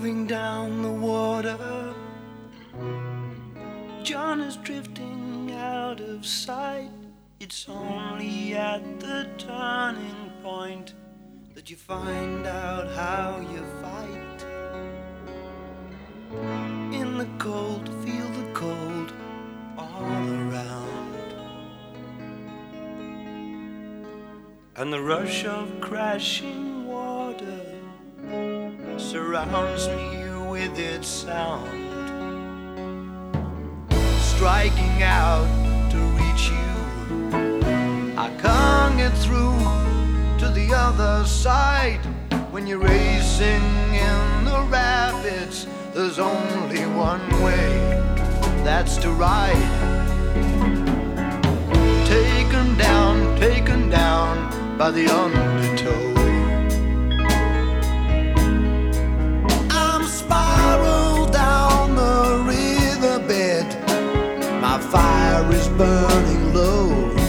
moving down the water. John is drifting out of sight. It's only at the turning point that you find out how you fight. In the cold, feel the cold all around, and the rush of crashing water surrounds me with its sound, striking out to reach you. I can't get through to the other side. When you're racing in the rapids, there's only one way, that's to ride. Taken down by the undertow. I'm spiraled down the riverbed. My fire is burning low.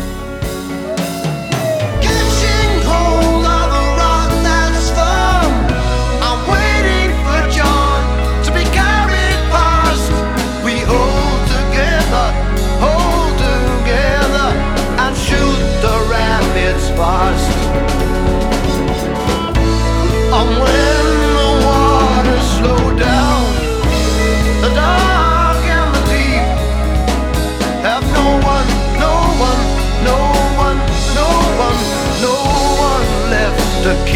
Catching hold of a rock that's firm, I'm waiting for John to be carried past. We hold together, and shoot the rapids fast. And when the waters slow down, the dark and the deep have no one left to keep.